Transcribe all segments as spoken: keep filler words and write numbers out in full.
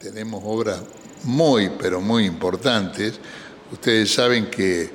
tenemos obras muy, pero muy importantes. Ustedes saben que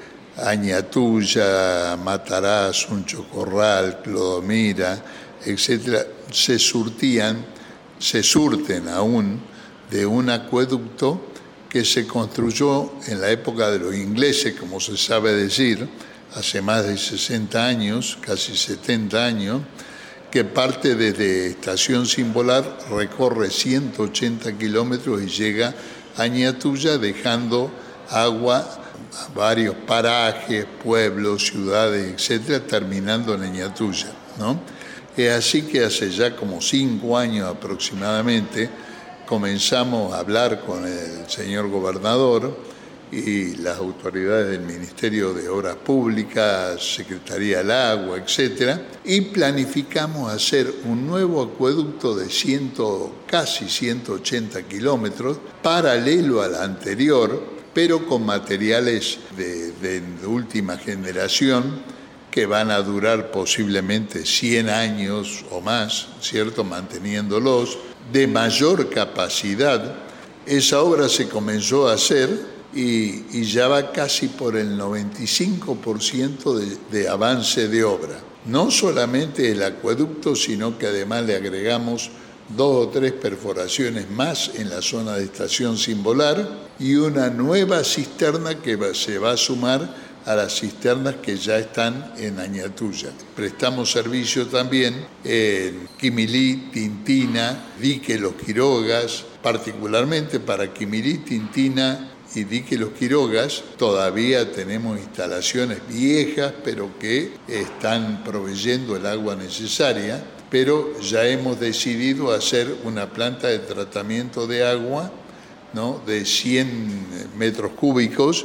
Añatuya, Matarazzo, Chocorral, Clodomira, etcétera, se surtían, se surten aún de un acueducto que se construyó en la época de los ingleses, como se sabe decir, hace más de sesenta años, casi setenta años, que parte desde Estación Cimbolar, recorre ciento ochenta kilómetros y llega a Añatuya, dejando agua a varios parajes, pueblos, ciudades, etcétera, terminando en Añatuya, ¿no? Es así que hace ya como cinco años aproximadamente comenzamos a hablar con el señor gobernador y las autoridades del Ministerio de Obras Públicas, Secretaría del Agua, etcétera, y planificamos hacer un nuevo acueducto de ciento, casi ciento ochenta kilómetros, paralelo al anterior, pero con materiales de, de última generación que van a durar posiblemente cien años o más, ¿cierto?, manteniéndolos, de mayor capacidad. Esa obra se comenzó a hacer y, y ya va casi por el noventa y cinco por ciento de, de avance de obra. No solamente el acueducto, sino que además le agregamos dos o tres perforaciones más en la zona de Estación Cimbolar y una nueva cisterna que va, se va a sumar a las cisternas que ya están en Añatuya. Prestamos servicio también en Quimilí, Tintina, Dique Los Quirogas, particularmente para Quimilí, Tintina y Dique Los Quirogas. Todavía tenemos instalaciones viejas, pero que están proveyendo el agua necesaria, pero ya hemos decidido hacer una planta de tratamiento de agua, ¿no?, de cien metros cúbicos,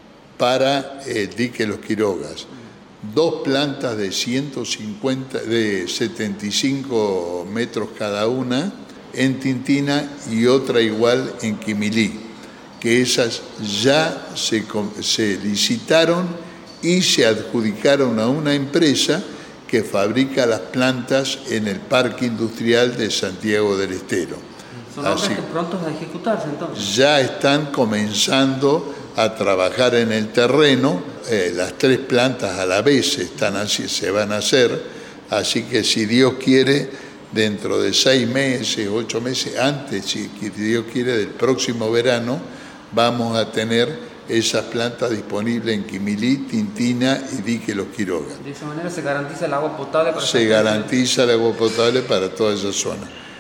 para eh, Dique Los Quirogas. Dos plantas de ciento cincuenta, de setenta y cinco metros cada una en Tintina y otra igual en Quimilí, que esas ya se, se licitaron y se adjudicaron a una empresa que fabrica las plantas en el Parque Industrial de Santiago del Estero. ¿Son obras que pronto a ejecutarse entonces? Ya están comenzando a trabajar en el terreno, eh, las tres plantas a la vez están así, se van a hacer, así que si Dios quiere, dentro de seis meses, ocho meses, antes, si Dios quiere, del próximo verano, vamos a tener esas plantas disponibles en Quimilí, Tintina y Dique Los Quirogas. De esa manera se garantiza el agua potable para Se garantiza el agua potable para toda esa zona.